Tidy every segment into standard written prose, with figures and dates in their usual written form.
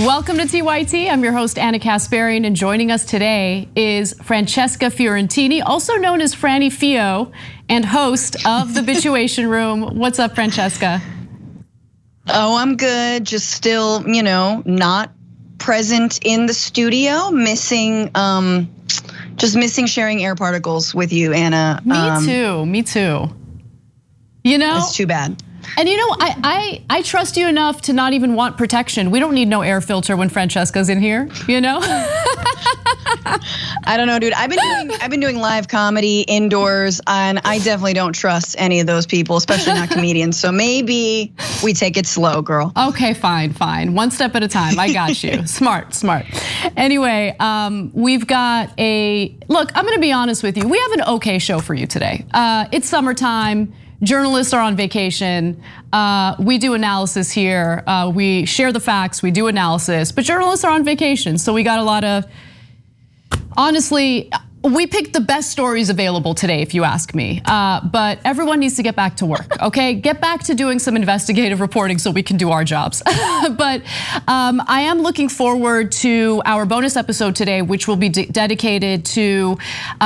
Welcome to TYT. I'm your host, Anna Kasparian, and joining us today is Francesca Fiorentini, also known as Franny Fio, and host of The Bituation Room. What's up, Francesca? Oh, I'm good. Just still, not present in the studio, just missing sharing air particles with you, Anna. Me too. It's too bad. And I trust you enough to not even want protection. We don't need no air filter when Francesca's in here, I don't know, dude. I've been doing live comedy indoors, and I definitely don't trust any of those people, especially not comedians. So maybe we take it slow, girl. Okay, fine. 1 step at a time. I got you. Smart. Anyway, we've got look, I'm gonna be honest with you. We have an okay show for you today. It's summertime. Journalists are on vacation. We do analysis here. We share the facts, we do analysis, but journalists are on vacation. So we got a lot of, honestly, we picked the best stories available today, if you ask me. But everyone needs to get back to work, okay? Get back to doing some investigative reporting so we can do our jobs. But I am looking forward to our bonus episode today, which will be dedicated to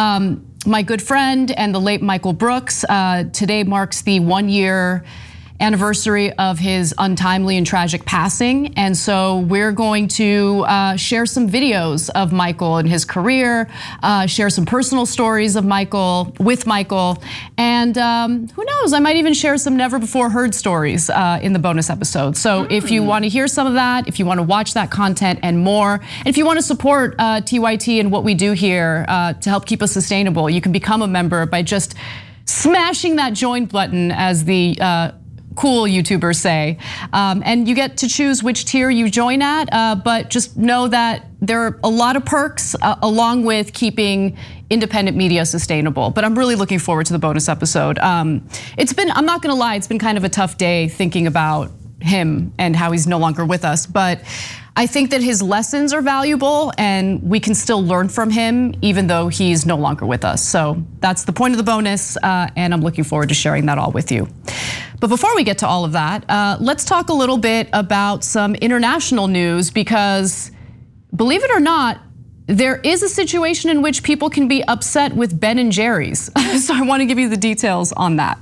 my good friend and the late Michael Brooks. Today marks the 1-year anniversary of his untimely and tragic passing. And so we're going to share some videos of Michael and his career, share some personal stories of Michael, with Michael. And who knows, I might even share some never before heard stories in the bonus episode. So if you wanna hear some of that, if you wanna watch that content and more, and if you wanna support TYT and what we do here to help keep us sustainable, you can become a member by just smashing that join button, as the cool YouTubers say, and you get to choose which tier you join at, but just know that there are a lot of perks along with keeping independent media sustainable. But I'm really looking forward to the bonus episode. I'm not gonna lie, it's been kind of a tough day thinking about him and how he's no longer with us, but I think that his lessons are valuable and we can still learn from him even though he's no longer with us. So that's the point of the bonus, and I'm looking forward to sharing that all with you. But before we get to all of that, let's talk a little bit about some international news, because believe it or not, there is a situation in which people can be upset with Ben & Jerry's. So I want to give you the details on that.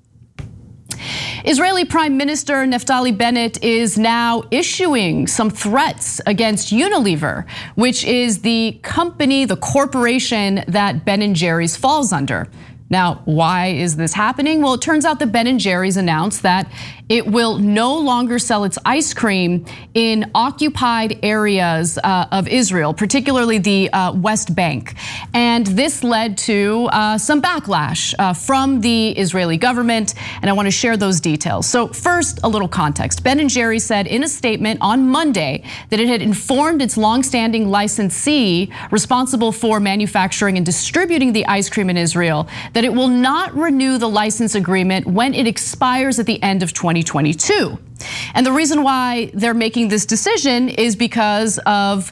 Israeli Prime Minister Naftali Bennett is now issuing some threats against Unilever, which is the company, the corporation that Ben & Jerry's falls under. Now, why is this happening? Well, it turns out that Ben & Jerry's announced that it will no longer sell its ice cream in occupied areas of Israel, particularly the West Bank. And this led to some backlash from the Israeli government, and I want to share those details. So first, a little context. Ben & Jerry's said in a statement on Monday that it had informed its longstanding licensee responsible for manufacturing and distributing the ice cream in Israel that it will not renew the license agreement when it expires at the end of 2022. And the reason why they're making this decision is because of,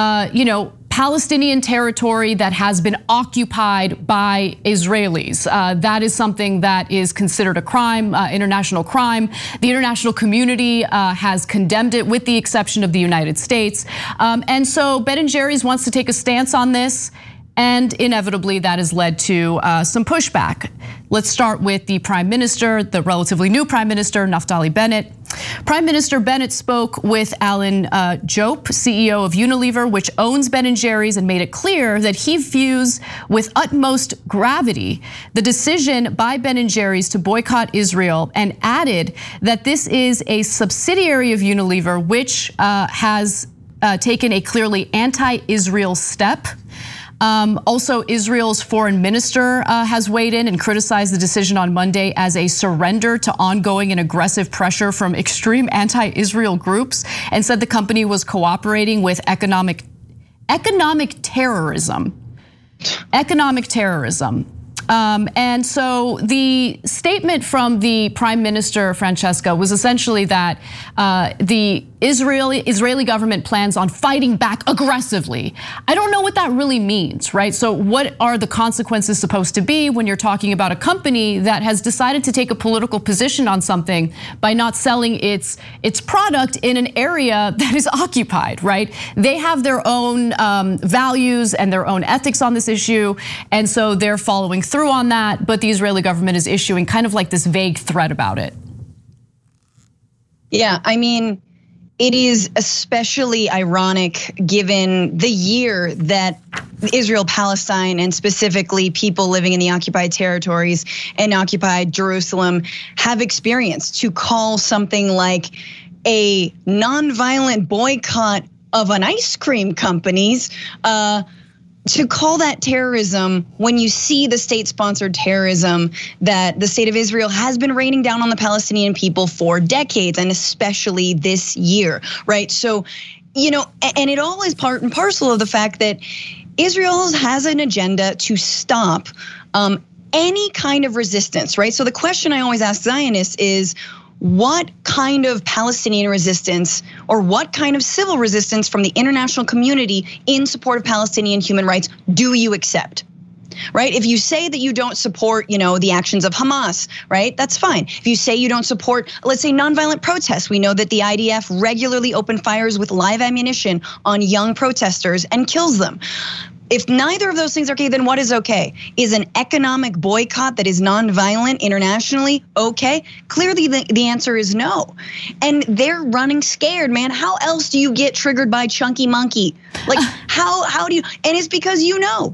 Palestinian territory that has been occupied by Israelis. That is something that is considered a crime, international crime. The international community has condemned it, with the exception of the United States. And so Ben & Jerry's wants to take a stance on this, and inevitably that has led to some pushback. Let's start with the Prime Minister, the relatively new Prime Minister, Naftali Bennett. Prime Minister Bennett spoke with Alan Jope, CEO of Unilever, which owns Ben & Jerry's, and made it clear that he views with utmost gravity the decision by Ben & Jerry's to boycott Israel, and added that this is a subsidiary of Unilever, which has taken a clearly anti-Israel step. Also, Israel's foreign minister has weighed in and criticized the decision on Monday as a surrender to ongoing and aggressive pressure from extreme anti-Israel groups, and said the company was cooperating with economic terrorism. And so the statement from the Prime Minister, Francesca, was essentially that the Israeli government plans on fighting back aggressively. I don't know what that really means, right? So what are the consequences supposed to be when you're talking about a company that has decided to take a political position on something by not selling its product in an area that is occupied, right? They have their own values and their own ethics on this issue, and so they're following through on that, but the Israeli government is issuing kind of like this vague threat about it. Yeah, I mean, it is especially ironic given the year that Israel, Palestine, and specifically people living in the occupied territories and occupied Jerusalem have experienced, to call something like a nonviolent boycott of an ice cream company's to call that terrorism when you see the state-sponsored terrorism that the state of Israel has been raining down on the Palestinian people for decades, and especially this year, right? So, and it all is part and parcel of the fact that Israel has an agenda to stop any kind of resistance, right? So the question I always ask Zionists is, what kind of Palestinian resistance or what kind of civil resistance from the international community in support of Palestinian human rights do you accept? Right? If you say that you don't support, the actions of Hamas, right? That's fine. If you say you don't support, let's say, nonviolent protests, we know that the IDF regularly open fires with live ammunition on young protesters and kills them. If neither of those things are okay, then what is okay? Is an economic boycott that is nonviolent internationally okay? Clearly the answer is no. And they're running scared, man. How else do you get triggered by Chunky Monkey? Like how do you, and it's because you know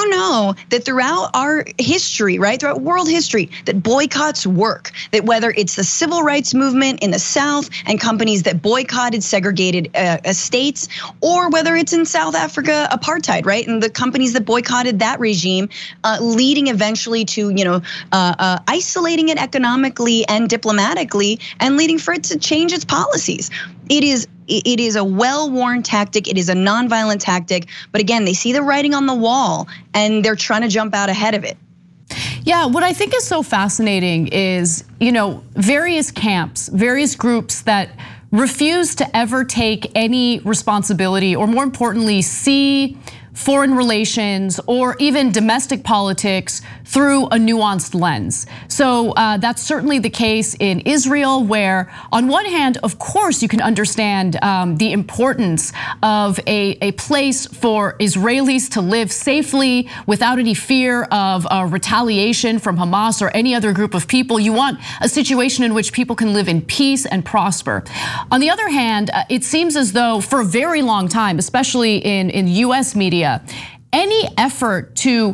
that throughout our history, right? Throughout world history, that boycotts work. That whether it's the civil rights movement in the South and companies that boycotted segregated states, or whether it's in South Africa, apartheid, right? And the companies that boycotted that regime, leading eventually to, isolating it economically and diplomatically, and leading for it to change its policies. It is a well-worn tactic. It is a nonviolent tactic. But again, they see the writing on the wall and they're trying to jump out ahead of it. Yeah, what I think is so fascinating is, various camps, various groups that refuse to ever take any responsibility, or more importantly, see foreign relations or even domestic politics through a nuanced lens. So that's certainly the case in Israel, where on one hand, of course, you can understand the importance of a place for Israelis to live safely without any fear of retaliation from Hamas or any other group of people. You want a situation in which people can live in peace and prosper. On the other hand, it seems as though for a very long time, especially in US media, any effort to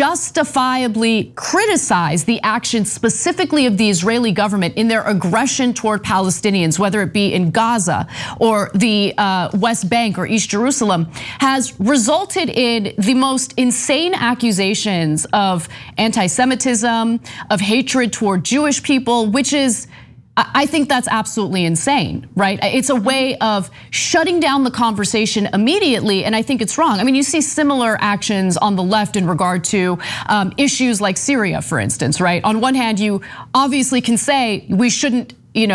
justifiably criticize the actions specifically of the Israeli government in their aggression toward Palestinians, whether it be in Gaza or the West Bank or East Jerusalem, has resulted in the most insane accusations of anti-Semitism, of hatred toward Jewish people, which is, I think that's absolutely insane, right? It's a way of shutting down the conversation immediately, and I think it's wrong. I mean, you see similar actions on the left in regard to issues like Syria, for instance, right? On one hand, you obviously can say we shouldn't,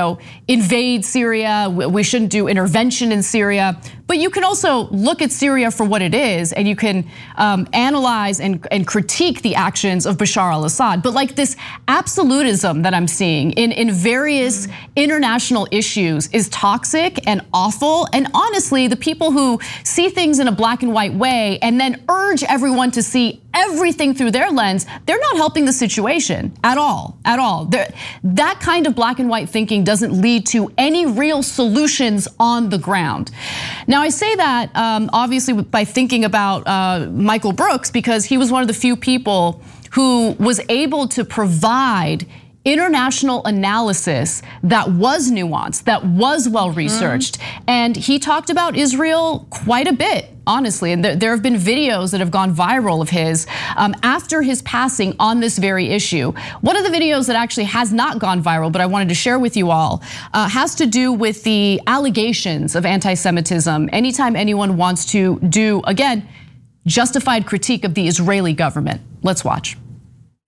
invade Syria, we shouldn't do intervention in Syria, but you can also look at Syria for what it is, and you can analyze and critique the actions of Bashar al-Assad. But like this absolutism that I'm seeing in various international issues is toxic and awful. And honestly, the people who see things in a black and white way and then urge everyone to see everything through their lens, they're not helping the situation at all, at all. That kind of black and white thinking doesn't lead to any real solutions on the ground. Now, I say that obviously by thinking about Michael Brooks, because he was one of the few people who was able to provide international analysis that was nuanced, that was well researched. And he talked about Israel quite a bit, honestly. And there have been videos that have gone viral of his after his passing on this very issue. One of the videos that actually has not gone viral, but I wanted to share with you all, has to do with the allegations of anti-Semitism. Anytime anyone wants to do, again, justified critique of the Israeli government. Let's watch.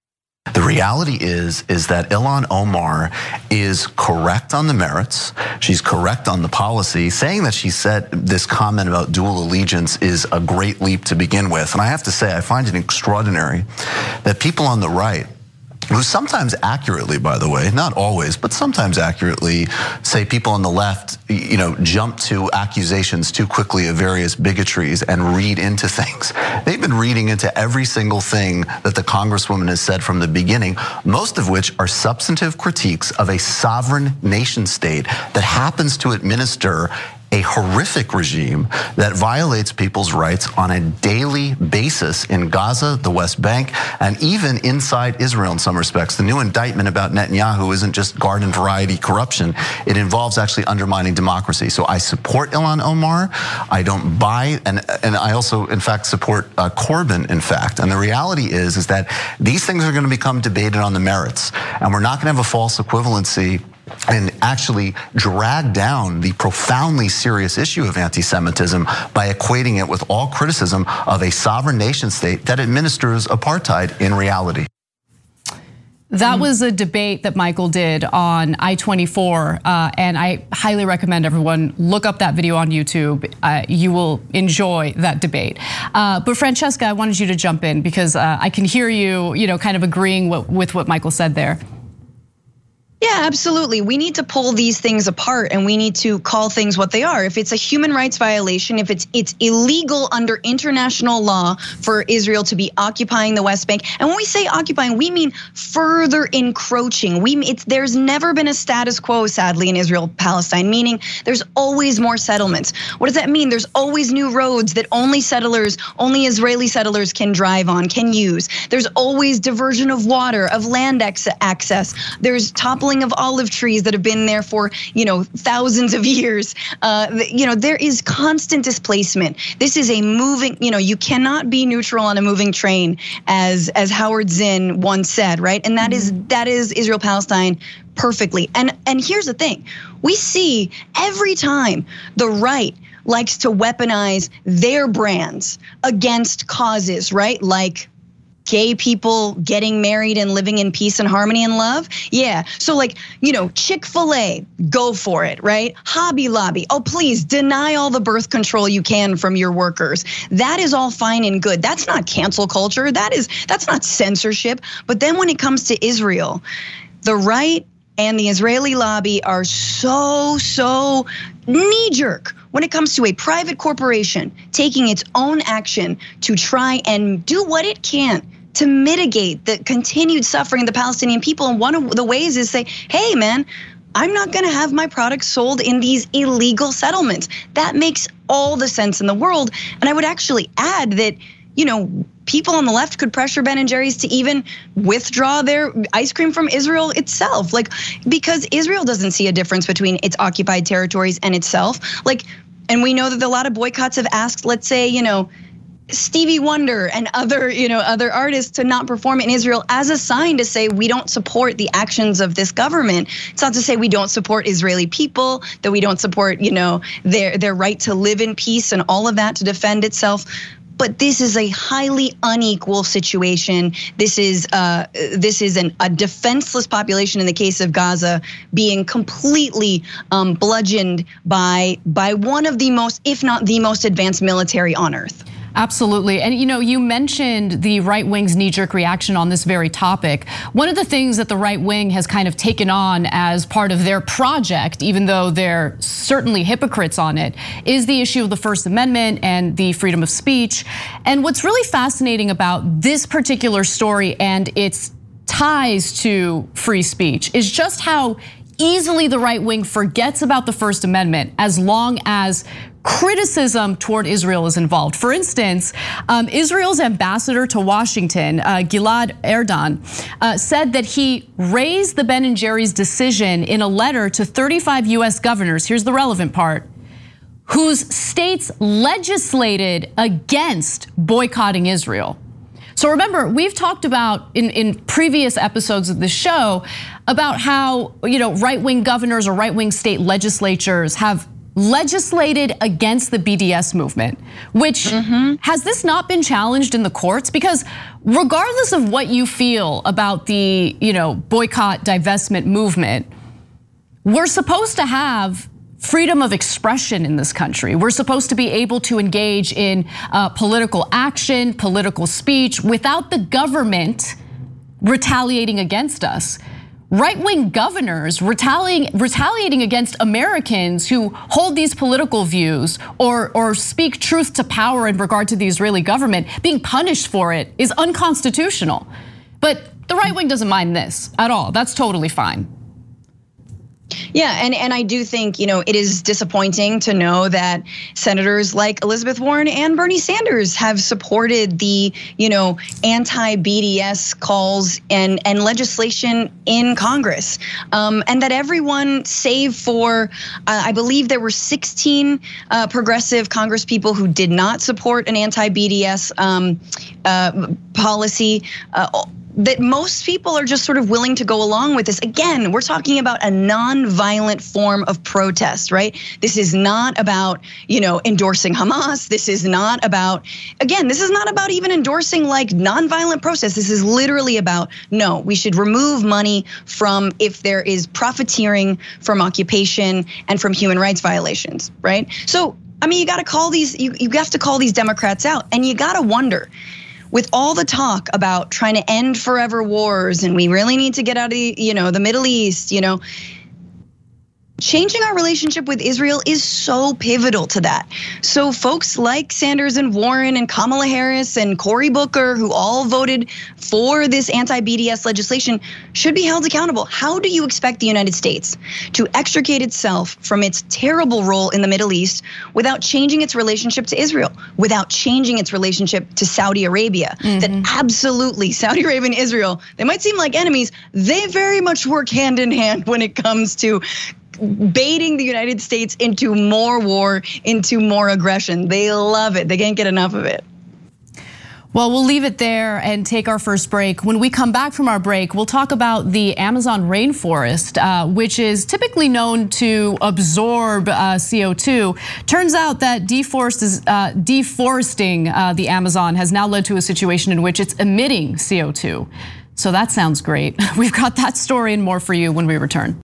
The reality is that Ilhan Omar is correct on the merits. She's correct on the policy. Saying that she said this comment about dual allegiance is a great leap to begin with. And I have to say, I find it extraordinary that people on the right, who sometimes accurately, by the way, not always, but sometimes accurately, say people on the left, jump to accusations too quickly of various bigotries and read into things. They've been reading into every single thing that the Congresswoman has said from the beginning, most of which are substantive critiques of a sovereign nation state that happens to administer a horrific regime that violates people's rights on a daily basis in Gaza, the West Bank, and even inside Israel in some respects. The new indictment about Netanyahu isn't just garden variety corruption. It involves actually undermining democracy. So I support Ilhan Omar. I don't buy, and I also, in fact, support Corbyn, in fact. And the reality is that these things are going to become debated on the merits, and we're not going to have a false equivalency and actually drag down the profoundly serious issue of anti-Semitism by equating it with all criticism of a sovereign nation state that administers apartheid in reality. That was a debate that Michael did on I-24, and I highly recommend everyone look up that video on YouTube. You will enjoy that debate. But Francesca, I wanted you to jump in because I can hear you, kind of agreeing with what Michael said there. Yeah, absolutely. We need to pull these things apart and we need to call things what they are. If it's a human rights violation, if it's illegal under international law for Israel to be occupying the West Bank. And when we say occupying, we mean further encroaching. There's never been a status quo, sadly, in Israel-Palestine, meaning there's always more settlements. What does that mean? There's always new roads that only Israeli settlers can drive on, can use. There's always diversion of water, of land access. There's toppling of olive trees that have been there for thousands of years. There is constant displacement. This is a moving. You cannot be neutral on a moving train, as Howard Zinn once said, right? And that is Israel-Palestine perfectly. And here's the thing: we see every time the right likes to weaponize their brands against causes, right? Like gay people getting married and living in peace and harmony and love. Yeah, so Chick-fil-A, go for it, right? Hobby Lobby, oh please deny all the birth control you can from your workers. That is all fine and good. That's not cancel culture. That's not censorship. But then when it comes to Israel, the right and the Israeli lobby are so knee-jerk when it comes to a private corporation taking its own action to try and do what it can to mitigate the continued suffering of the Palestinian people. And one of the ways is say, hey man, I'm not gonna have my products sold in these illegal settlements. That makes all the sense in the world. And I would actually add that, people on the left could pressure Ben & Jerry's to even withdraw their ice cream from Israel itself. Because Israel doesn't see a difference between its occupied territories and itself. And we know that a lot of boycotts have asked, let's say, Stevie Wonder and other artists to not perform in Israel as a sign to say we don't support the actions of this government. It's not to say we don't support Israeli people, that we don't support, their right to live in peace and all of that to defend itself. But this is a highly unequal situation. This is a defenseless population in the case of Gaza being completely bludgeoned by one of the most, if not the most advanced military on earth. Absolutely. And you mentioned the right wing's knee-jerk reaction on this very topic. One of the things that the right wing has kind of taken on as part of their project, even though they're certainly hypocrites on it, is the issue of the First Amendment and the freedom of speech. And what's really fascinating about this particular story and its ties to free speech is just how easily the right wing forgets about the First Amendment as long as criticism toward Israel is involved. For instance, Israel's ambassador to Washington, Gilad Erdan, said that he raised the Ben & Jerry's decision in a letter to 35 US governors, here's the relevant part, whose states legislated against boycotting Israel. So remember, we've talked about in previous episodes of the show about how right-wing governors or right-wing state legislatures have legislated against the BDS movement, which has this not been challenged in the courts? Because regardless of what you feel about the boycott, divestment movement, we're supposed to have freedom of expression in this country. We're supposed to be able to engage in political action, political speech without the government retaliating against us. Right-wing governors retaliating against Americans who hold these political views or speak truth to power in regard to the Israeli government, being punished for it is unconstitutional. But the right wing doesn't mind this at all. That's totally fine. Yeah, and I do think, it is disappointing to know that senators like Elizabeth Warren and Bernie Sanders have supported the, anti-BDS calls and legislation in Congress. And that everyone, save for, I believe there were 16 progressive Congress people who did not support an anti-BDS policy, that most people are just sort of willing to go along with this. Again, we're talking about a non-violent form of protest, right? This is not about, endorsing Hamas. This is not about, even endorsing like non-violent protests. This is literally about, no, we should remove money from if there is profiteering from occupation and from human rights violations, right? So, you gotta call these, you have to call these Democrats out, and you gotta wonder, with all the talk about trying to end forever wars and we really need to get out of the Middle East, changing our relationship with Israel is so pivotal to that. So folks like Sanders and Warren and Kamala Harris and Cory Booker, who all voted for this anti-BDS legislation, should be held accountable. How do you expect the United States to extricate itself from its terrible role in the Middle East without changing its relationship to Israel, without changing its relationship to Saudi Arabia? That absolutely, Saudi Arabia and Israel, they might seem like enemies, they very much work hand in hand when it comes to baiting the United States into more war, into more aggression. They love it. They can't get enough of it. Well, we'll leave it there and take our first break. When we come back from our break, we'll talk about the Amazon rainforest, which is typically known to absorb CO2. Turns out that deforesting the Amazon has now led to a situation in which it's emitting CO2. So that sounds great. We've got that story and more for you when we return.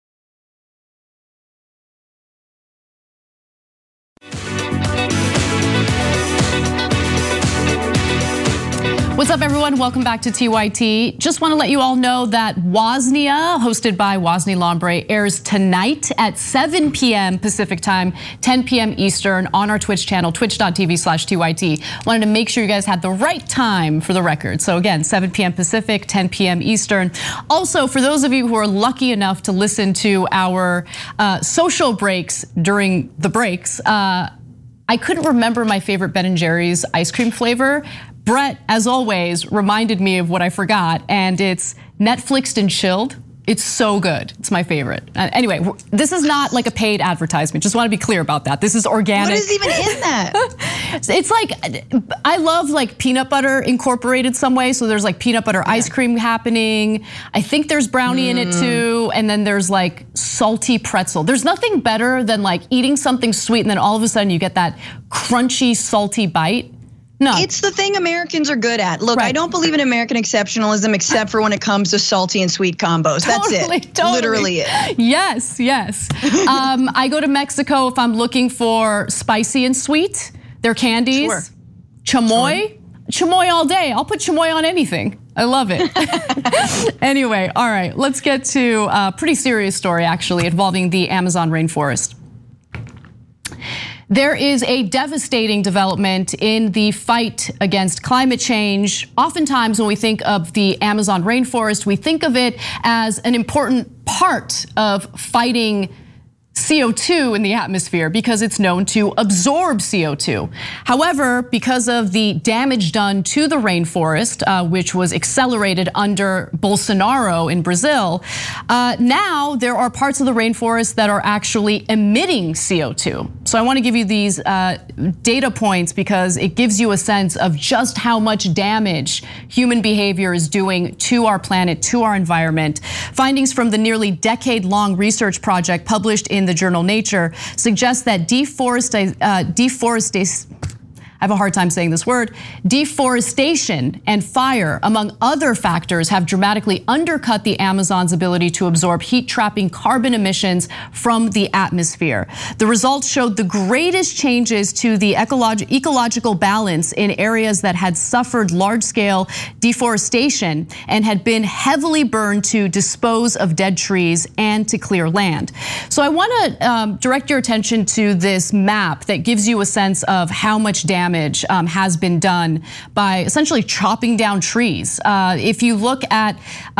What's up, everyone? Welcome back to TYT. Just want to let you all know that Woznia, hosted by Wozny Lombre, airs tonight at 7 p.m. Pacific time, 10 p.m. Eastern on our Twitch channel, twitch.tv/TYT. Wanted to make sure you guys had the right time for the record. So again, 7 p.m. Pacific, 10 p.m. Eastern. Also, for those of you who are lucky enough to listen to our social breaks during the breaks, I couldn't remember my favorite Ben & Jerry's ice cream flavor. Brett, as always, reminded me of what I forgot, and it's Netflixed and chilled. It's so good. It's my favorite. Anyway, this is not like a paid advertisement. Just want to be clear about that. This is organic. What is even in that? It's like, I love like peanut butter incorporated some way. So there's like peanut butter ice cream happening. I think there's brownie in it too. And then there's like salty pretzel. There's nothing better than like eating something sweet and then all of a sudden you get that crunchy, salty bite. No. It's the thing Americans are good at. Look, I don't believe in American exceptionalism except for when it comes to salty and sweet combos. That's it. Literally it. Yes. I go to Mexico if I'm looking for spicy and sweet. Their candies. Sure. Chamoy. Sure. Chamoy all day. I'll put chamoy on anything. I love it. Anyway, all right, let's get to a pretty serious story actually involving the Amazon rainforest. There is a devastating development in the fight against climate change. Oftentimes when we think of the Amazon rainforest, we think of it as an important part of fighting CO2 in the atmosphere because it's known to absorb CO2. However, because of the damage done to the rainforest, which was accelerated under Bolsonaro in Brazil, now there are parts of the rainforest that are actually emitting CO2. So I want to give you these data points because it gives you a sense of just how much damage human behavior is doing to our planet, to our environment. Findings from the nearly decade-long research project published in the journal Nature suggests that I have a hard time saying this word, deforestation and fire, among other factors, have dramatically undercut the Amazon's ability to absorb heat-trapping carbon emissions from the atmosphere. The results showed the greatest changes to the ecological balance in areas that had suffered large-scale deforestation and had been heavily burned to dispose of dead trees and to clear land. So I wanna direct your attention to this map that gives you a sense of how much damage has been done by essentially chopping down trees. If you look at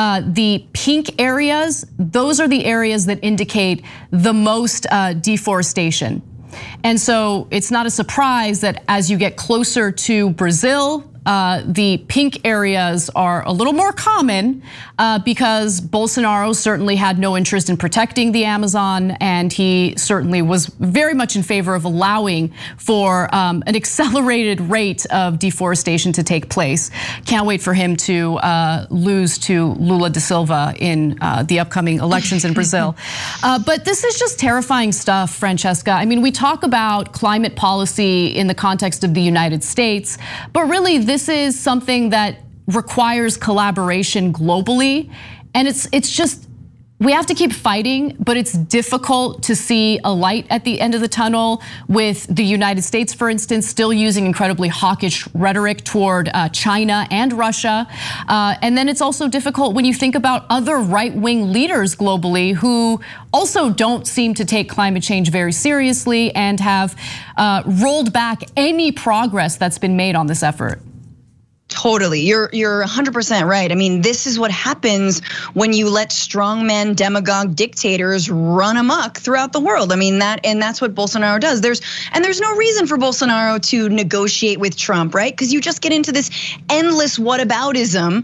the pink areas, those are the areas that indicate the most deforestation. And so it's not a surprise that as you get closer to Brazil, the pink areas are a little more common because Bolsonaro certainly had no interest in protecting the Amazon, and he certainly was very much in favor of allowing for an accelerated rate of deforestation to take place. Can't wait for him to lose to Lula da Silva in the upcoming elections in Brazil. But this is just terrifying stuff, Francesca. I mean, we talk about climate policy in the context of the United States, but really this is something that requires collaboration globally. And it's just, we have to keep fighting, but it's difficult to see a light at the end of the tunnel with the United States, for instance, still using incredibly hawkish rhetoric toward China and Russia. And then it's also difficult when you think about other right-wing leaders globally who also don't seem to take climate change very seriously and have rolled back any progress that's been made on this effort. Totally, you're 100% right. I mean, this is what happens when you let strongmen, demagogue dictators run amok throughout the world. I mean, that's what Bolsonaro does. There's no reason for Bolsonaro to negotiate with Trump, right? Because you just get into this endless whataboutism.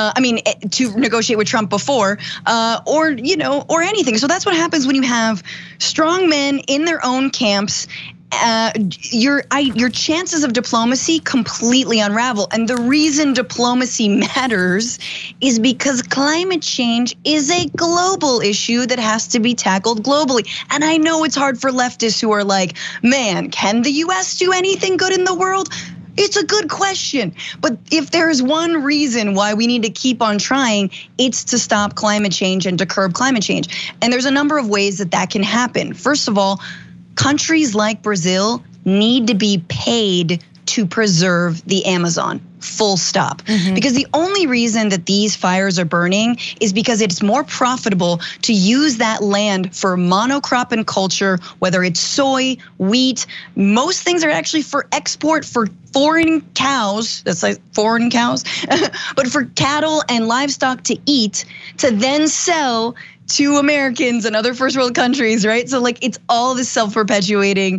To negotiate with Trump before, or anything. So that's what happens when you have strongmen in their own camps. Your chances of diplomacy completely unravel. And the reason diplomacy matters is because climate change is a global issue that has to be tackled globally. And I know it's hard for leftists who are like, man, can the US do anything good in the world? It's a good question. But if there's one reason why we need to keep on trying, it's to stop climate change and to curb climate change. And there's a number of ways that can happen. First of all, countries like Brazil need to be paid to preserve the Amazon, full stop. Because the only reason that these fires are burning is because it's more profitable to use that land for monocrop and culture, whether it's soy, wheat. Most things are actually for export for foreign cows, that's like foreign cows, but for cattle and livestock to eat, to then sell to Americans and other first world countries, right? So like it's all this self-perpetuating,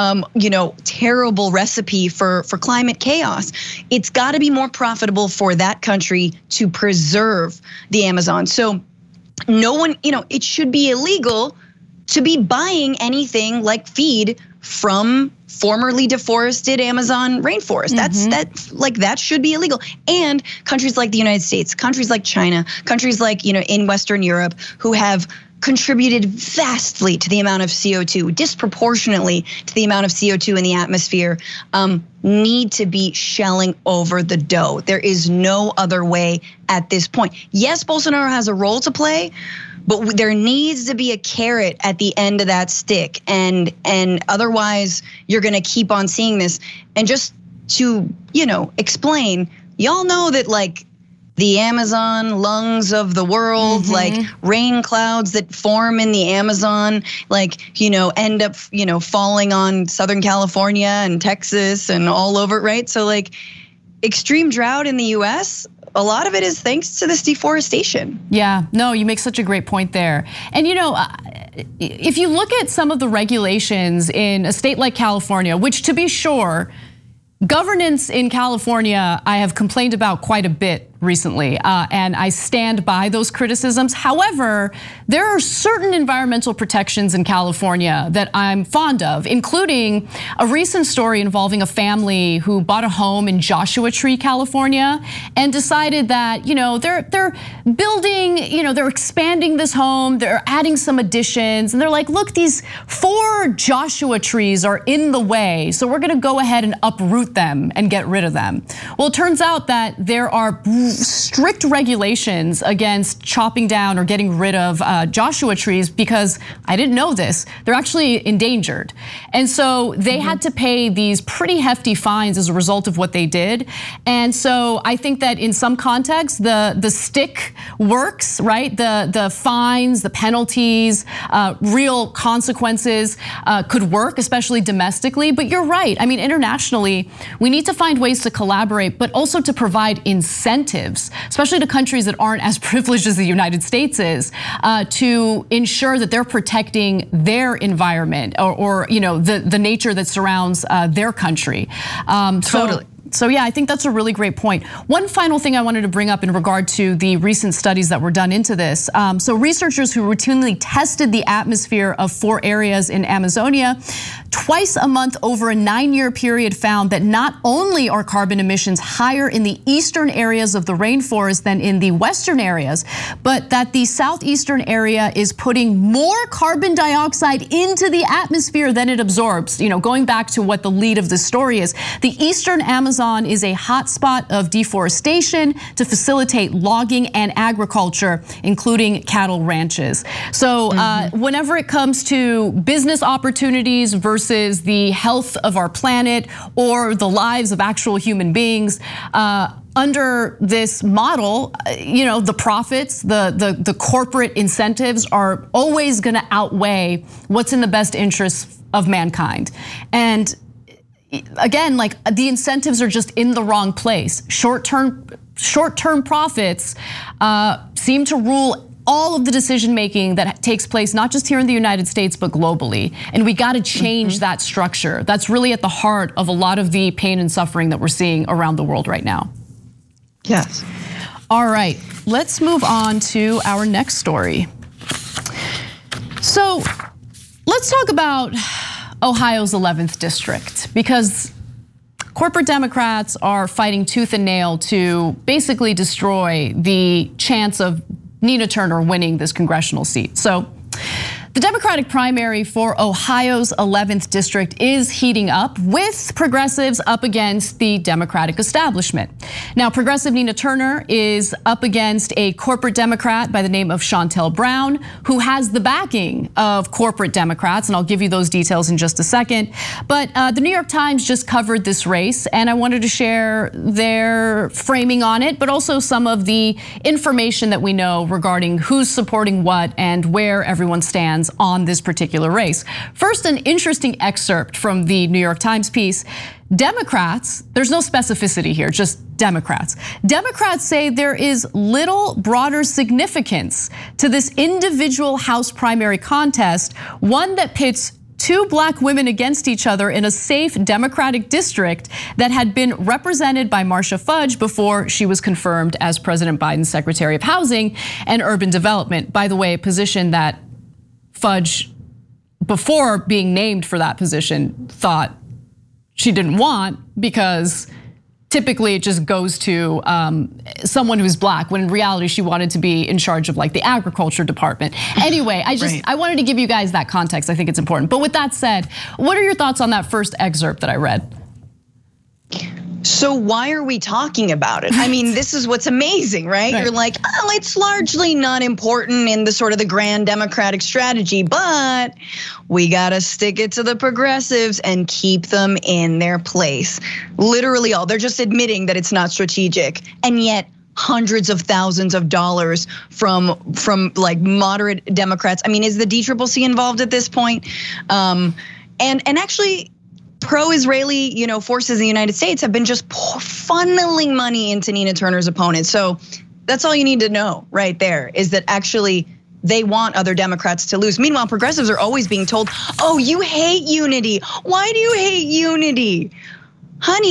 terrible recipe for climate chaos. It's got to be more profitable for that country to preserve the Amazon. So no one, it should be illegal to be buying anything like feed from formerly deforested Amazon rainforest. That should be illegal. And countries like the United States, countries like China, countries like, in Western Europe who have contributed vastly to the amount of CO2, disproportionately to the amount of CO2 in the atmosphere, need to be shelling over the dough. There is no other way at this point. Yes, Bolsonaro has a role to play, but there needs to be a carrot at the end of that stick. And otherwise you're gonna keep on seeing this. And just to, explain, y'all know that like the Amazon lungs of the world, like rain clouds that form in the Amazon, end up, falling on Southern California and Texas and all over, right? So like extreme drought in the US, a lot of it is thanks to this deforestation. Yeah, no, you make such a great point there. And if you look at some of the regulations in a state like California, which to be sure, governance in California, I have complained about quite a bit recently, and I stand by those criticisms. However, there are certain environmental protections in California that I'm fond of, including a recent story involving a family who bought a home in Joshua Tree, California, and decided that, they're building, they're expanding this home, they're adding some additions, and they're like, look, these 4 Joshua trees are in the way, so we're gonna go ahead and uproot them and get rid of them. Well, it turns out that there are strict regulations against chopping down or getting rid of Joshua trees, because I didn't know this, they're actually endangered. And so they had to pay these pretty hefty fines as a result of what they did. And so I think that in some contexts, the stick works, right? The fines, the penalties, real consequences could work, especially domestically. But you're right, I mean, internationally, we need to find ways to collaborate, but also to provide incentives, especially to countries that aren't as privileged as the United States is, to ensure that they're protecting their environment or the nature that surrounds their country. Totally. So yeah, I think that's a really great point. One final thing I wanted to bring up in regard to the recent studies that were done into this. So researchers who routinely tested the atmosphere of 4 areas in Amazonia twice a month over a 9-year period found that not only are carbon emissions higher in the eastern areas of the rainforest than in the western areas, but that the southeastern area is putting more carbon dioxide into the atmosphere than it absorbs. Going back to what the lead of the story is, the eastern Amazon is a hotspot of deforestation to facilitate logging and agriculture, including cattle ranches. So whenever it comes to business opportunities versus the health of our planet or the lives of actual human beings, under this model, the profits, the corporate incentives are always gonna outweigh what's in the best interest of mankind. And again, like the incentives are just in the wrong place. Short-term profits seem to rule all of the decision making that takes place, not just here in the United States, but globally. And we gotta change that structure. That's really at the heart of a lot of the pain and suffering that we're seeing around the world right now. Yes. All right, let's move on to our next story. So let's talk about Ohio's 11th district, because corporate Democrats are fighting tooth and nail to basically destroy the chance of Nina Turner winning this congressional seat. So the Democratic primary for Ohio's 11th district is heating up, with progressives up against the Democratic establishment. Now, progressive Nina Turner is up against a corporate Democrat by the name of Shontel Brown, who has the backing of corporate Democrats, and I'll give you those details in just a second. But the New York Times just covered this race, and I wanted to share their framing on it, but also some of the information that we know regarding who's supporting what and where everyone stands on this particular race. First, an interesting excerpt from the New York Times piece. Democrats, there's no specificity here, just Democrats. Democrats say there is little broader significance to this individual House primary contest, one that pits 2 black women against each other in a safe Democratic district that had been represented by Marcia Fudge before she was confirmed as President Biden's Secretary of Housing and Urban Development. By the way, a position that Fudge, before being named for that position, thought she didn't want, because typically it just goes to someone who's black, when in reality she wanted to be in charge of like the agriculture department. Anyway, I wanted to give you guys that context. I think it's important. But with that said, what are your thoughts on that first excerpt that I read? So why are we talking about it? I mean, this is what's amazing, right? You're like, oh, it's largely not important in the sort of the grand Democratic strategy, but we gotta stick it to the progressives and keep them in their place. Literally all, they're just admitting that it's not strategic, and yet hundreds of thousands of dollars from like moderate Democrats. I mean, is the DCCC involved at this point? And actually, pro-Israeli, forces in the United States have been just funneling money into Nina Turner's opponent. So that's all you need to know right there, is that actually they want other Democrats to lose. Meanwhile, progressives are always being told, oh, you hate unity. Why do you hate unity? Honey,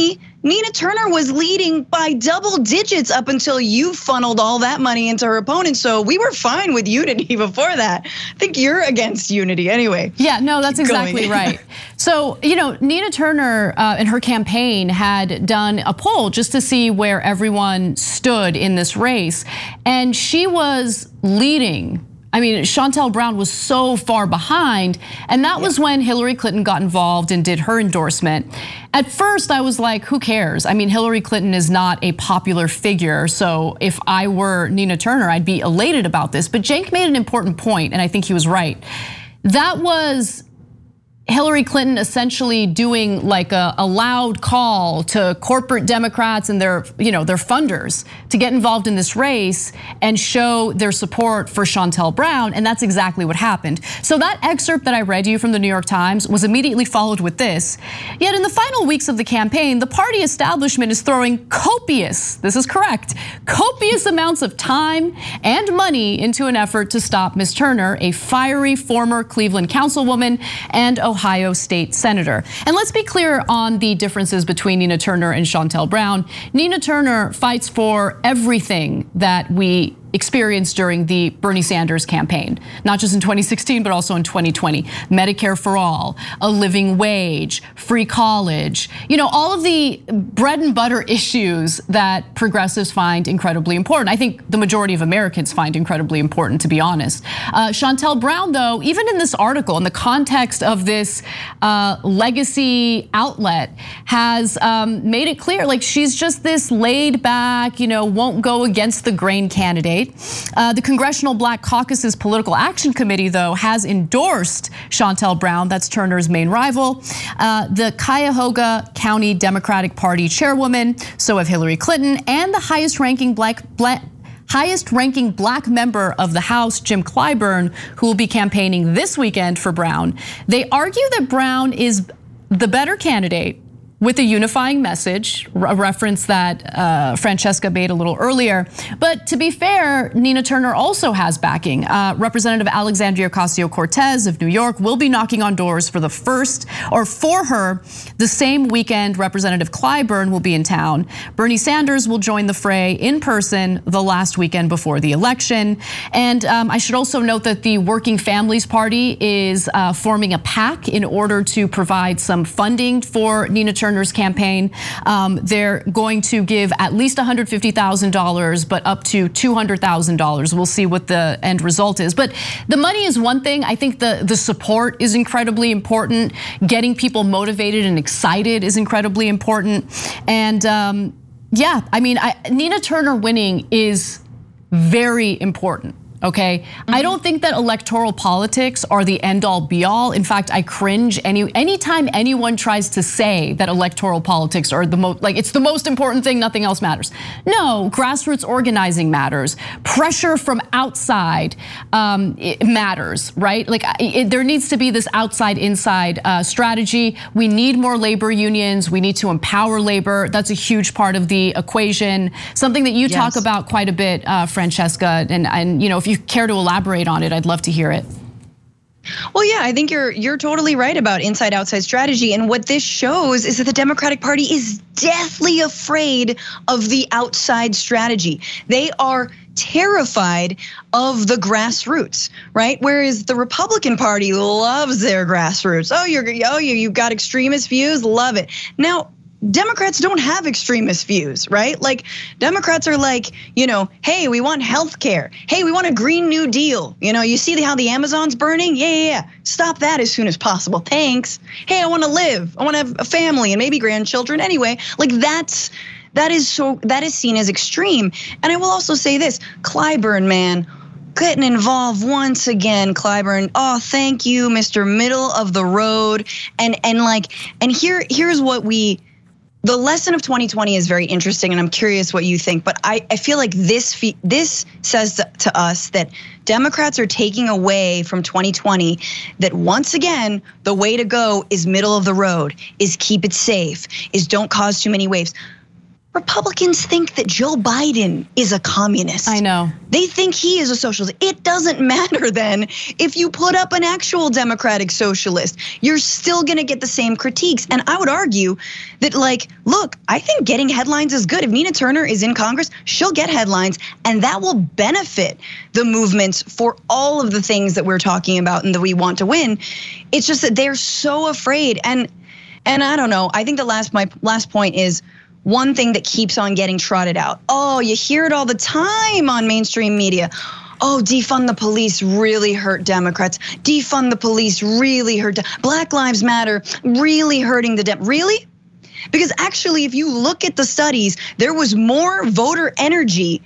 Nina Turner was leading by double digits up until you funneled all that money into her opponent. So we were fine with unity before that. I think you're against unity anyway. Yeah, no, that's exactly right. So, Nina Turner in her campaign had done a poll just to see where everyone stood in this race. And she was leading. I mean, Shontel Brown was so far behind, and that was when Hillary Clinton got involved and did her endorsement. At first, I was like, who cares? I mean, Hillary Clinton is not a popular figure, so if I were Nina Turner, I'd be elated about this. But Cenk made an important point, and I think he was right. That was Hillary Clinton essentially doing like a loud call to corporate Democrats and their funders to get involved in this race and show their support for Shontel Brown, and that's exactly what happened. So that excerpt that I read you from the New York Times was immediately followed with this. Yet in the final weeks of the campaign, the party establishment is throwing copious, this is correct, copious amounts of time and money into an effort to stop Ms. Turner, a fiery former Cleveland councilwoman and Ohio State Senator. And let's be clear on the differences between Nina Turner and Shontel Brown. Nina Turner fights for everything that we experienced during the Bernie Sanders campaign, not just in 2016, but also in 2020. Medicare for all, a living wage, free college, all of the bread and butter issues that progressives find incredibly important. I think the majority of Americans find incredibly important, to be honest. Shontel Brown, though, even in this article, in the context of this legacy outlet, has made it clear, like she's just this laid back, won't go against the grain candidate. The Congressional Black Caucus's Political Action Committee, though, has endorsed Shontel Brown, that's Turner's main rival. The Cuyahoga County Democratic Party chairwoman, so have Hillary Clinton, and the highest-ranking black member of the House, Jim Clyburn, who will be campaigning this weekend for Brown. They argue that Brown is the better candidate with a unifying message, a reference that Francesca made a little earlier. But to be fair, Nina Turner also has backing. Representative Alexandria Ocasio-Cortez of New York will be knocking on doors for her the same weekend Representative Clyburn will be in town. Bernie Sanders will join the fray in person the last weekend before the election. And I should also note that the Working Families Party is forming a PAC in order to provide some funding for Nina Turner's campaign. They're going to give at least $150,000, but up to $200,000. We'll see what the end result is. But the money is one thing. I think the support is incredibly important. Getting people motivated and excited is incredibly important. And Nina Turner winning is very important. Okay, I don't think that electoral politics are the end all be all. In fact, I cringe anytime anyone tries to say that electoral politics are it's the most important thing, nothing else matters. No, grassroots organizing matters. Pressure from outside it matters, right? There needs to be this outside inside strategy. We need more labor unions. We need to empower labor. That's a huge part of the equation. Something that you talk about quite a bit, Francesca, and if you care to elaborate on it, I'd love to hear it. Well, yeah, I think you're totally right about inside-outside strategy. And what this shows is that the Democratic Party is deathly afraid of the outside strategy. They are terrified of the grassroots, right? Whereas the Republican Party loves their grassroots. You've got extremist views, love it. Now, Democrats don't have extremist views, right? Democrats are hey, we want health care. Hey, we want a Green New Deal. You see how the Amazon's burning? Yeah. Stop that as soon as possible. Thanks. Hey, I want to live. I want to have a family and maybe grandchildren. Anyway, that is seen as extreme. And I will also say this, Clyburn, man, getting involved once again, Clyburn. Oh, thank you, Mr. Middle of the Road. And here's what the lesson of 2020 is very interesting, and I'm curious what you think. But I feel like this says to us that Democrats are taking away from 2020 that once again, the way to go is middle of the road, is keep it safe, is don't cause too many waves. Republicans think that Joe Biden is a communist. I know. They think he is a socialist. It doesn't matter then if you put up an actual Democratic socialist. You're still gonna get the same critiques. And I would argue that, like, look, I think getting headlines is good. If Nina Turner is in Congress, she'll get headlines, and that will benefit the movements for all of the things that we're talking about and that we want to win. It's just that they're so afraid. And I don't know, I think my last point is, one thing that keeps on getting trotted out. Oh, you hear it all the time on mainstream media. Oh, defund the police really hurt Democrats. Defund the police really hurt. Black Lives Matter really hurting the really? Because actually, if you look at the studies, there was more voter energy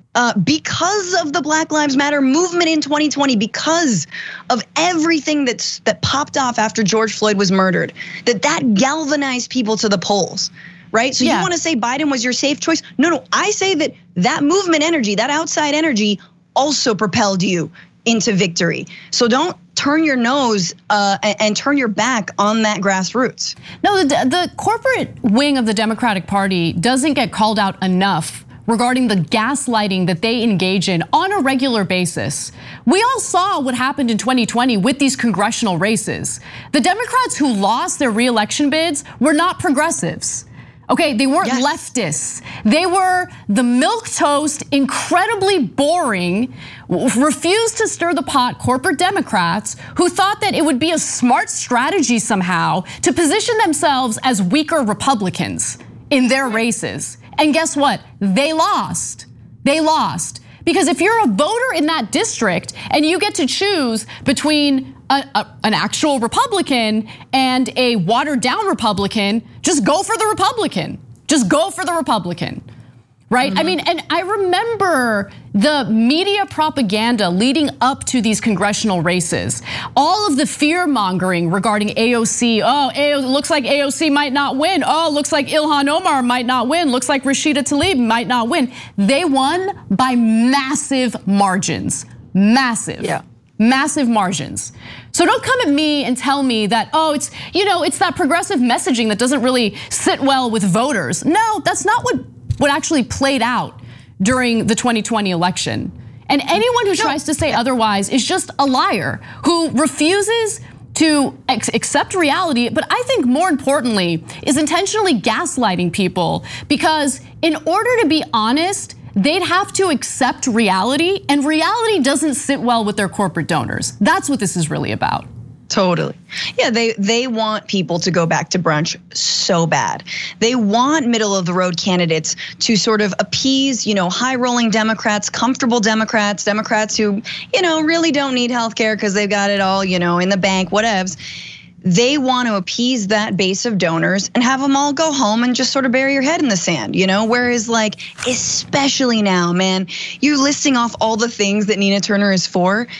because of the Black Lives Matter movement in 2020, because of everything that popped off after George Floyd was murdered, that galvanized people to the polls. Right? So you want to say Biden was your safe choice? No, I say that movement energy, that outside energy also propelled you into victory. So don't turn your nose and turn your back on that grassroots. No, the corporate wing of the Democratic Party doesn't get called out enough regarding the gaslighting that they engage in on a regular basis. We all saw what happened in 2020 with these congressional races. The Democrats who lost their re-election bids were not progressives. Okay, they weren't leftists. They were the milquetoast, incredibly boring, refused to stir the pot corporate Democrats who thought that it would be a smart strategy somehow to position themselves as weaker Republicans in their races. And guess what? They lost. They lost. Because if you're a voter in that district and you get to choose between an actual Republican and a watered down Republican, just go for the Republican. Just go for the Republican, right? I mean, and I remember the media propaganda leading up to these congressional races. All of the fear mongering regarding AOC. Oh, looks like AOC might not win. Oh, looks like Ilhan Omar might not win. Looks like Rashida Tlaib might not win. They won by massive margins. Massive. Yeah. Massive margins. So don't come at me and tell me that, oh, it's that progressive messaging that doesn't really sit well with voters. No, that's not what actually played out during the 2020 election. And anyone who tries to say otherwise is just a liar who refuses to accept reality, but I think more importantly is intentionally gaslighting people, because in order to be honest, they'd have to accept reality, and reality doesn't sit well with their corporate donors. That's what this is really about. Totally. Yeah, they want people to go back to brunch so bad. They want middle of the road candidates to sort of appease, high rolling Democrats, comfortable Democrats who, really don't need healthcare because they've got it all, in the bank, whatevs. They want to appease that base of donors and have them all go home and just sort of bury your head in the sand, Whereas, like, especially now, man, you're listing off all the things that Nina Turner is for.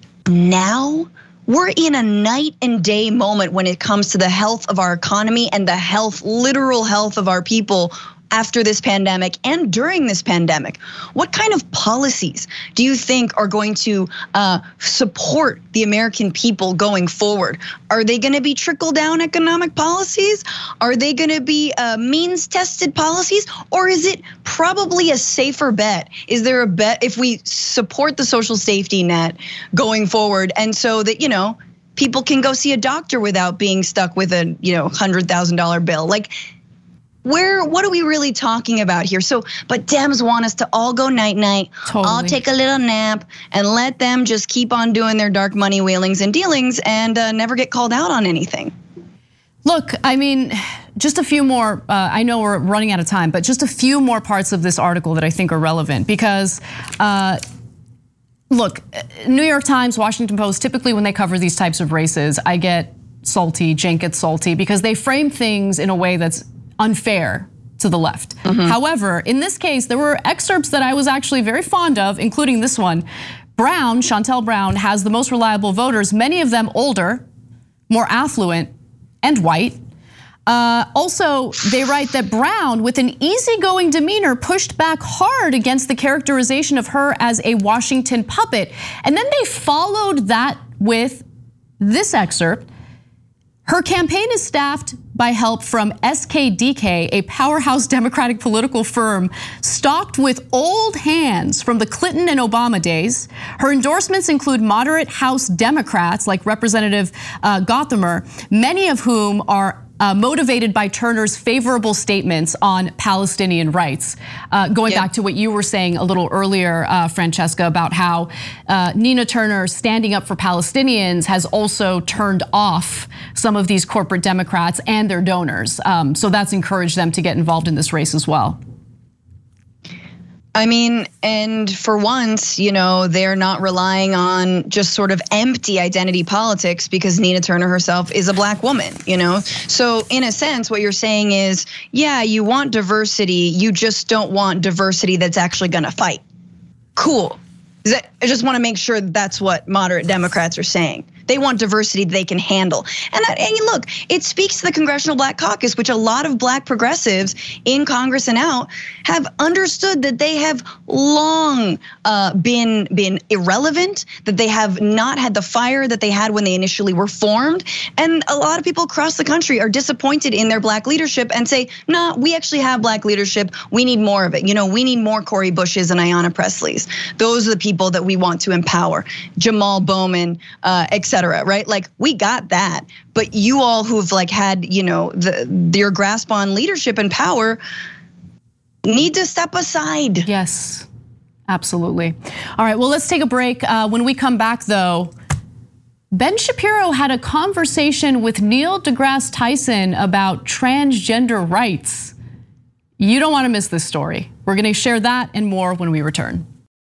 Now we're in a night and day moment when it comes to the health of our economy and the literal health of our people after this pandemic and during this pandemic. What kind of policies do you think are going to support the American people going forward? Are they going to be trickle-down economic policies? Are they going to be means-tested policies? Or is it probably a safer bet? Is there a bet if we support the social safety net going forward, and so that, people can go see a doctor without being stuck with a, $100,000 bill? Like, what are we really talking about here? But Dems want us to all go night-night, all take a little nap, and let them just keep on doing their dark money wheelings and dealings and never get called out on anything. Look, I mean, just a few more, I know we're running out of time, but just a few more parts of this article that I think are relevant, because look, New York Times, Washington Post, typically when they cover these types of races, I get salty, Cenk gets salty, because they frame things in a way that's unfair to the left. However, in this case, there were excerpts that I was actually very fond of, including this one. Brown, Shontel Brown, has the most reliable voters, many of them older, more affluent, and white. Also, they write that Brown, with an easygoing demeanor, pushed back hard against the characterization of her as a Washington puppet. And then they followed that with this excerpt. Her campaign is staffed by help from SKDK, a powerhouse Democratic political firm stocked with old hands from the Clinton and Obama days. Her endorsements include moderate House Democrats like Representative Gothamer, many of whom are motivated by Turner's favorable statements on Palestinian rights. Going back to what you were saying a little earlier, Francesca, about how Nina Turner standing up for Palestinians has also turned off some of these corporate Democrats and their donors. So that's encouraged them to get involved in this race as well. I mean, and for once, they're not relying on just sort of empty identity politics because Nina Turner herself is a black woman, So in a sense, what you're saying is, yeah, you want diversity, you just don't want diversity that's actually gonna fight. Cool. I just want to make sure that's what moderate Democrats are saying. They want diversity they can handle. And look, it speaks to the Congressional Black Caucus, which a lot of black progressives in Congress and out have understood that they have long been irrelevant, that they have not had the fire that they had when they initially were formed. And a lot of people across the country are disappointed in their black leadership and say, nah, we actually have black leadership. We need more of it. We need more Cori Bushes and Ayanna Presleys. Those are the people that we want to empower. Jamal Bowman, et cetera, right? Like, we got that. But you all who've had, your grasp on leadership and power need to step aside. Yes, absolutely. All right, well, let's take a break. When we come back, though, Ben Shapiro had a conversation with Neil deGrasse Tyson about transgender rights. You don't want to miss this story. We're going to share that and more when we return.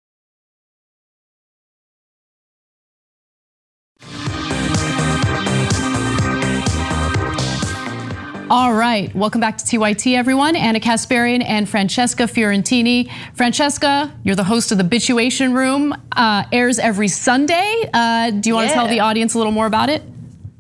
All right, welcome back to TYT, everyone. Anna Kasparian and Francesca Fiorentini. Francesca, you're the host of The Bitchuation Room, airs every Sunday. Do you want to tell the audience a little more about it?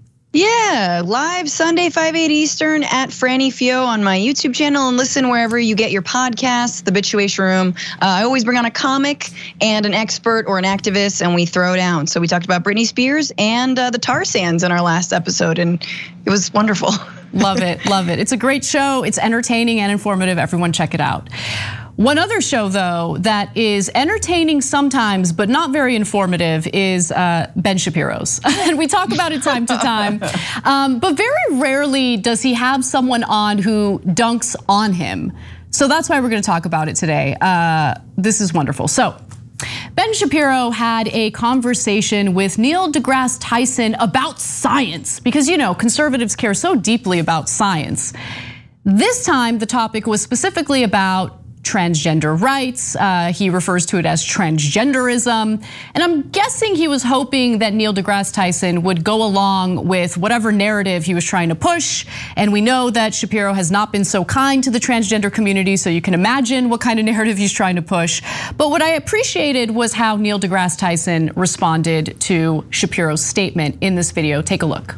Yeah, live Sunday, 5/8 Eastern at Franny Fio on my YouTube channel, and listen wherever you get your podcasts, The Bitchuation Room. I always bring on a comic and an expert or an activist, and we throw down. So we talked about Britney Spears and the Tar Sands in our last episode, and it was wonderful. Love it, love it. It's a great show. It's entertaining and informative. Everyone check it out. One other show, though, that is entertaining sometimes, but not very informative is Ben Shapiro's. And we talk about it time to time, but very rarely does he have someone on who dunks on him. So that's why we're gonna talk about it today. This is wonderful. So Ben Shapiro had a conversation with Neil deGrasse Tyson about science, because conservatives care so deeply about science. This time, the topic was specifically about transgender rights. He refers to it as transgenderism. And I'm guessing he was hoping that Neil deGrasse Tyson would go along with whatever narrative he was trying to push. And we know that Shapiro has not been so kind to the transgender community, so you can imagine what kind of narrative he's trying to push. But what I appreciated was how Neil deGrasse Tyson responded to Shapiro's statement in this video. Take a look.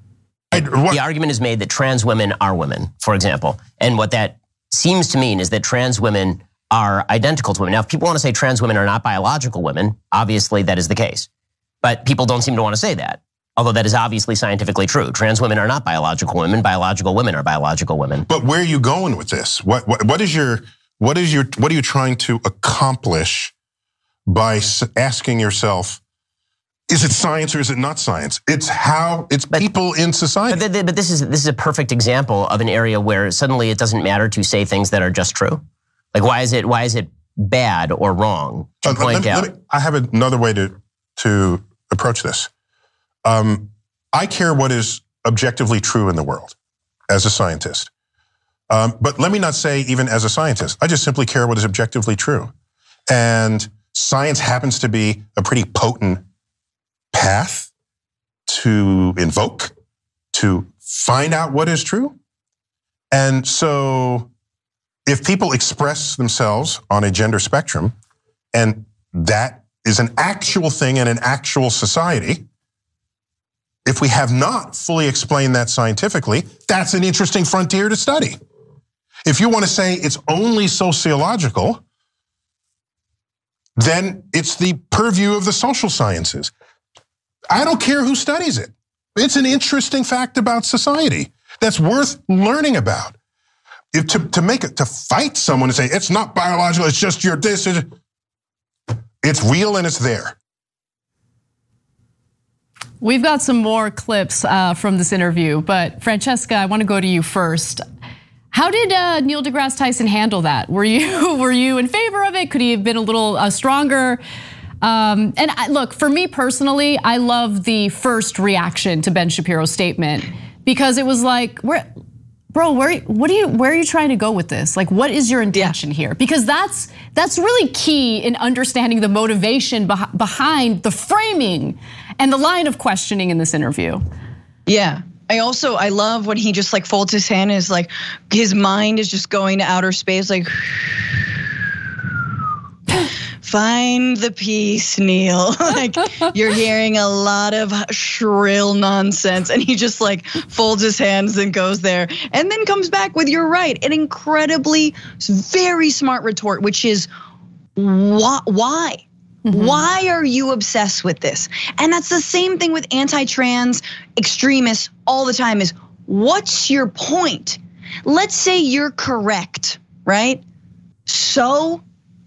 The argument is made that trans women are women, for example. And what that seems to mean is that trans women are identical to women. Now, if people want to say trans women are not biological women, obviously that is the case. But people don't seem to want to say that, although that is obviously scientifically true. Trans women are not biological women. Biological women are biological women. But where are you going with this? What are you trying to accomplish by asking yourself, is it science or is it not science? It's people in society. But this is a perfect example of an area where suddenly it doesn't matter to say things that are just true. Like, why is it bad or wrong to point out? I have another way to approach this. I care what is objectively true in the world as a scientist. But let me not say even as a scientist. I just simply care what is objectively true. And science happens to be a pretty potent path to invoke, to find out what is true. And so if people express themselves on a gender spectrum, and that is an actual thing in an actual society, if we have not fully explained that scientifically, that's an interesting frontier to study. If you want to say it's only sociological, then it's the purview of the social sciences. I don't care who studies it. It's an interesting fact about society that's worth learning about. If to fight someone and say it's not biological, it's just your this. It's real and it's there. We've got some more clips from this interview, but Francesca, I want to go to you first. How did Neil deGrasse Tyson handle that? Were you in favor of it? Could he have been a little stronger? Look, for me personally, I love the first reaction to Ben Shapiro's statement because it was like, bro, where are you trying to go with this? Like, what is your intention here? Because that's really key in understanding the motivation behind the framing and the line of questioning in this interview. Yeah. I love when he just like folds his hand and is like, his mind is just going to outer space, like, find the peace, Neil. Like, you're hearing a lot of shrill nonsense. And he just like folds his hands and goes there and then comes back with, you're right, an incredibly, very smart retort, which is, why? Mm-hmm. Why are you obsessed with this? And that's the same thing with anti-trans extremists all the time is, what's your point? Let's say you're correct, right? So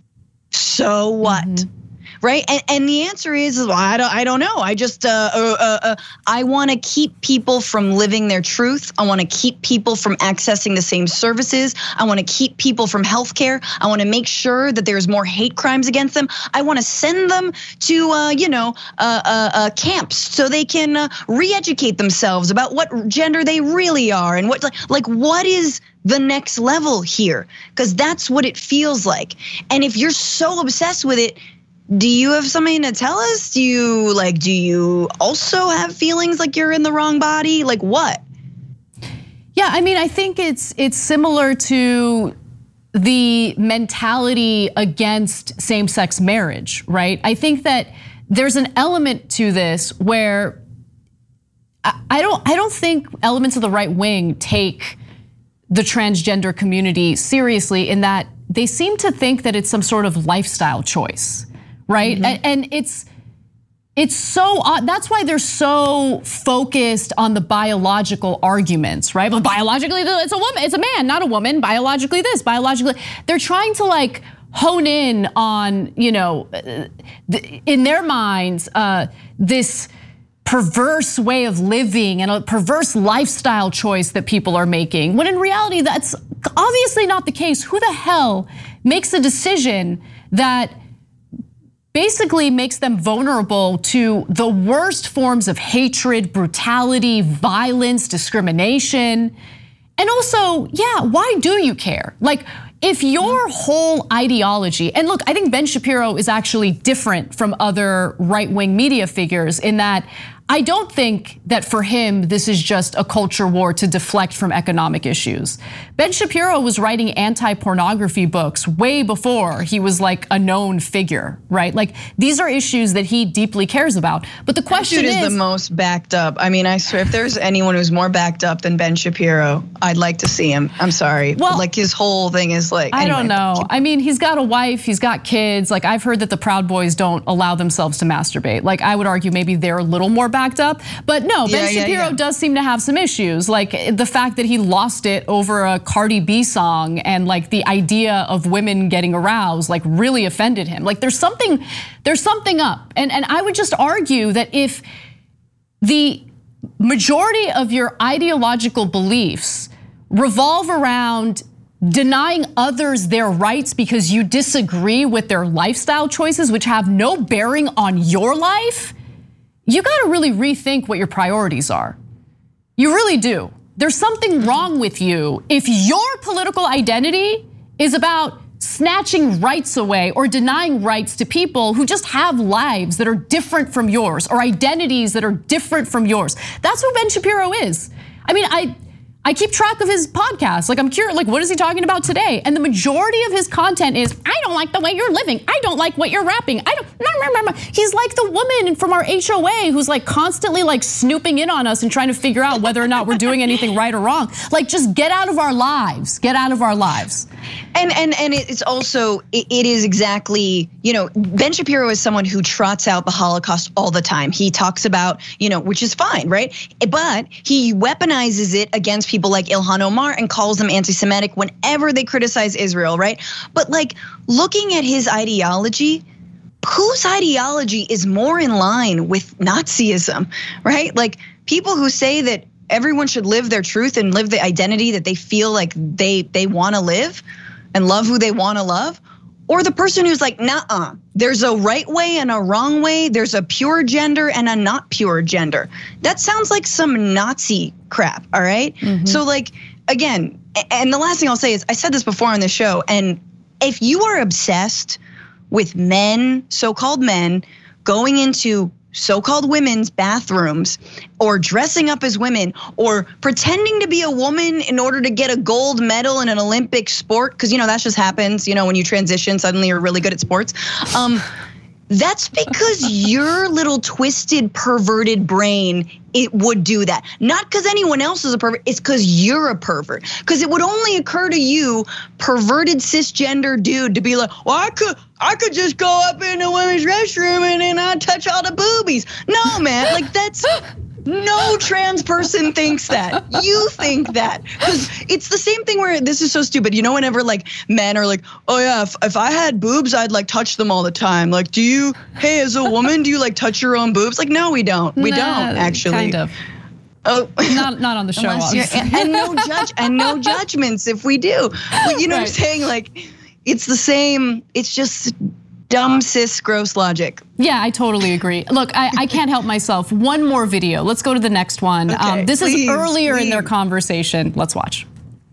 what? Mm-hmm. Right? And the answer is, well, I don't know. I just, I want to keep people from living their truth. I want to keep people from accessing the same services. I want to keep people from healthcare. I want to make sure that there's more hate crimes against them. I want to send them to, camps so they can re-educate themselves about what gender they really are and what is the next level here? Because that's what it feels like. And if you're so obsessed with it, do you have something to tell us? Do you also have feelings like you're in the wrong body? Like what? Yeah, I mean, I think it's similar to the mentality against same-sex marriage, right? I think that there's an element to this where I don't think elements of the right wing take the transgender community seriously in that they seem to think that it's some sort of lifestyle choice. Right, mm-hmm. And it's so odd. That's why they're so focused on the biological arguments, right? But biologically, it's a woman, it's a man, not a woman. Biologically, this, biologically, they're trying to like hone in on, in their minds, this perverse way of living and a perverse lifestyle choice that people are making. When in reality, that's obviously not the case. Who the hell makes a decision that basically makes them vulnerable to the worst forms of hatred, brutality, violence, discrimination? And also, yeah, why do you care? Like, if your whole ideology, and look, I think Ben Shapiro is actually different from other right-wing media figures in that I don't think that for him, this is just a culture war to deflect from economic issues. Ben Shapiro was writing anti-pornography books way before he was like a known figure, right? Like these are issues that he deeply cares about. But the question is the most backed up. I mean, I swear if there's anyone who's more backed up than Ben Shapiro, I'd like to see him. I'm sorry. Well, like his whole thing is like, I don't know. I mean, he's got a wife, he's got kids. Like I've heard that the Proud Boys don't allow themselves to masturbate. Like I would argue maybe they're a little more backed up, but no, Ben Shapiro does seem to have some issues. Like the fact that he lost it over a Cardi B song and like the idea of women getting aroused like really offended him. Like there's something up. And I would just argue that if the majority of your ideological beliefs revolve around denying others their rights because you disagree with their lifestyle choices, which have no bearing on your life, you gotta really rethink what your priorities are. You really do. There's something wrong with you if your political identity is about snatching rights away or denying rights to people who just have lives that are different from yours or identities that are different from yours. That's who Ben Shapiro is. I mean, I keep track of his podcast. Like I'm curious, like what is he talking about today? And the majority of his content is, I don't like the way you're living. I don't like what you're rapping. He's like the woman from our HOA who's like constantly like snooping in on us and trying to figure out whether or not we're doing anything right or wrong. Like just get out of our lives. Get out of our lives. And it's also, it is exactly, Ben Shapiro is someone who trots out the Holocaust all the time. He talks about, which is fine, right? But he weaponizes it against people like Ilhan Omar and calls them anti-Semitic whenever they criticize Israel, right? But like looking at his ideology, whose ideology is more in line with Nazism, right? Like people who say that everyone should live their truth and live the identity that they feel like they want to live and love who they want to love, or the person who's like, nah, there's a right way and a wrong way. There's a pure gender and a not pure gender. That sounds like some Nazi crap, all right? Mm-hmm. So like, again, and the last thing I'll say is, I said this before on the show, and if you are obsessed with men, so-called men, going into so-called women's bathrooms or dressing up as women or pretending to be a woman in order to get a gold medal in an Olympic sport, because that just happens, when you transition, suddenly you're really good at sports. That's because your little twisted, perverted brain, it would do that. Not because anyone else is a pervert, it's because you're a pervert. Because it would only occur to you, perverted cisgender dude, to be like, well, I could just go up in the women's restroom and then I'd touch all the boobies. No, man, like that's, no trans person thinks that. You think that. Because it's the same thing where, this is so stupid. Whenever like men are like, oh yeah, if I had boobs, I'd like touch them all the time. Like, hey, as a woman, do you like touch your own boobs? Like, no, we don't. We don't actually. Kind of. Oh, not on the show. And no judgments if we do. But you know what I'm saying? Like, it's the same. It's just dumb cis gross logic. Yeah, I totally agree. Look, I can't help myself. One more video. Let's go to the next one. Okay, this is earlier in their conversation. Let's watch.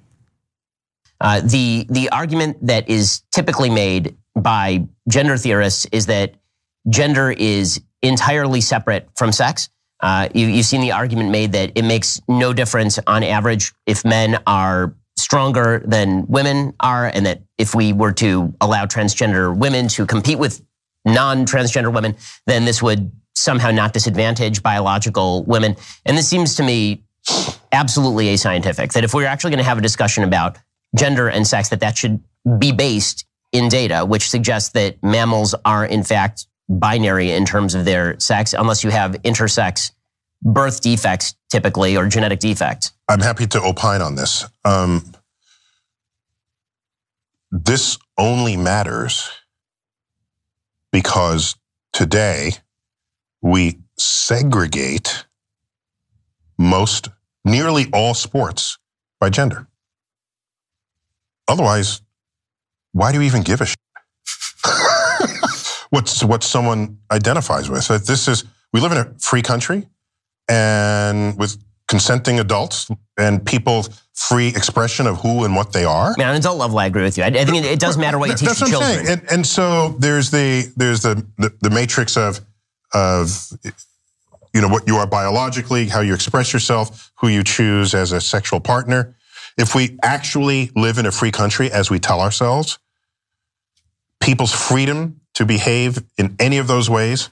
The argument that is typically made by gender theorists is that gender is entirely separate from sex. You've seen the argument made that it makes no difference on average if men are stronger than women are, and that if we were to allow transgender women to compete with non-transgender women, then this would somehow not disadvantage biological women. And this seems to me absolutely ascientific, that if we're actually going to have a discussion about gender and sex, that should be based in data, which suggests that mammals are in fact binary in terms of their sex, unless you have intersex birth defects typically, or genetic defects. I'm happy to opine on this. This only matters because today we segregate nearly all sports by gender. Otherwise, why do you even give a shit? What someone identifies with. We live in a free country, and with consenting adults and people free expression of who and what they are. Man, on adult level, I agree with you. I think it does matter what you teach children. That's what I'm saying. And so there's the matrix of what you are biologically, how you express yourself, who you choose as a sexual partner. If we actually live in a free country, as we tell ourselves, people's freedom to behave in any of those ways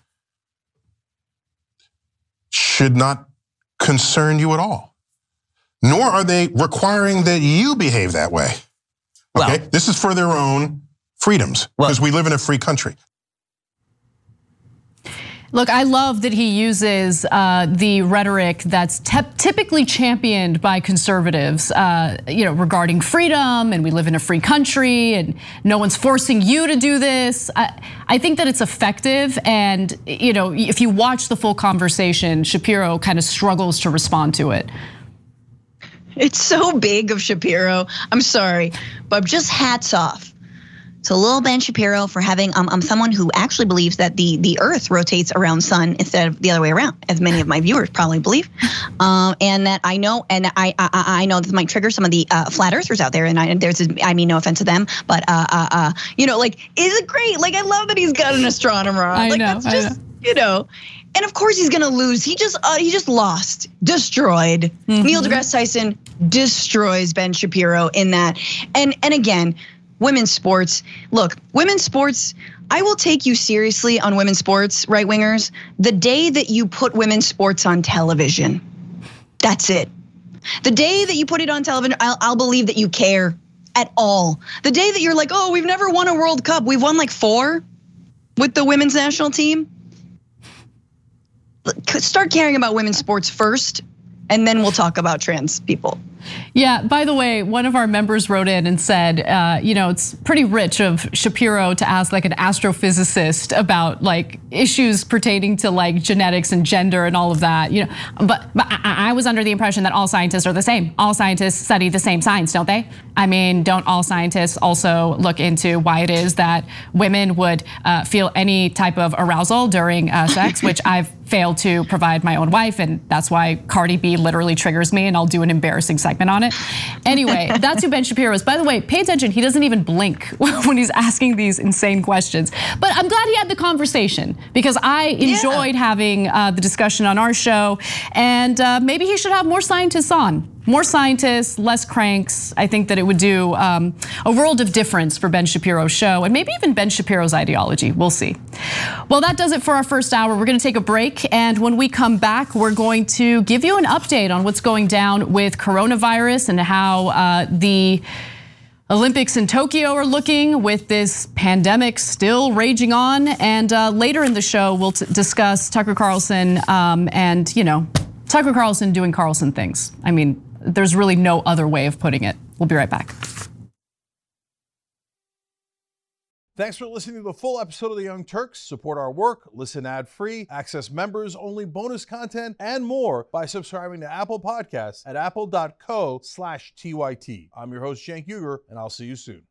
should not concern you at all. Nor are they requiring that you behave that way. Okay, this is for their own freedoms, because we live in a free country. Look, I love that he uses the rhetoric that's typically championed by conservatives, regarding freedom, and we live in a free country, and no one's forcing you to do this. I think that it's effective, and if you watch the full conversation, Shapiro kind of struggles to respond to it. It's so big of Shapiro. I'm sorry, but just hats off to little Ben Shapiro for having someone who actually believes that the Earth rotates around the sun instead of the other way around, as many of my viewers probably believe, and that I know, and I know this might trigger some of the flat earthers out there, and I mean no offense to them, but like, is it great? Like, I love that he's got an astronomer on. That's just. And of course he's gonna lose. He just lost, destroyed. Mm-hmm. Neil deGrasse Tyson destroys Ben Shapiro in that, and again. Women's sports. Look, women's sports, I will take you seriously on women's sports, right wingers, the day that you put women's sports on television. That's it. The day that you put it on television, I'll believe that you care at all. The day that you're like, oh, we've never won a World Cup. We've won like 4 with the women's national team. Start caring about women's sports first, and then we'll talk about trans people. Yeah, by the way, one of our members wrote in and said, it's pretty rich of Shapiro to ask like an astrophysicist about like issues pertaining to like genetics and gender and all of that. But I was under the impression that all scientists are the same. All scientists study the same science, don't they? I mean, don't all scientists also look into why it is that women would feel any type of arousal during sex, which I've failed to provide my own wife, and that's why Cardi B literally triggers me, and I'll do an embarrassing segment on it. Anyway, that's who Ben Shapiro is. By the way, pay attention, he doesn't even blink when he's asking these insane questions. But I'm glad he had the conversation because I enjoyed having the discussion on our show, and maybe he should have more scientists on. More scientists, less cranks. I think that it would do a world of difference for Ben Shapiro's show and maybe even Ben Shapiro's ideology. We'll see. Well, that does it for our first hour. We're going to take a break. And when we come back, we're going to give you an update on what's going down with coronavirus and how the Olympics in Tokyo are looking with this pandemic still raging on. And later in the show, we'll discuss Tucker Carlson and, Tucker Carlson doing Carlson things. I mean, there's really no other way of putting it. We'll be right back. Thanks for listening to the full episode of The Young Turks. Support our work, listen ad-free, access members-only bonus content, and more by subscribing to Apple Podcasts at apple.co/TYT. I'm your host, Cenk Uygur, and I'll see you soon.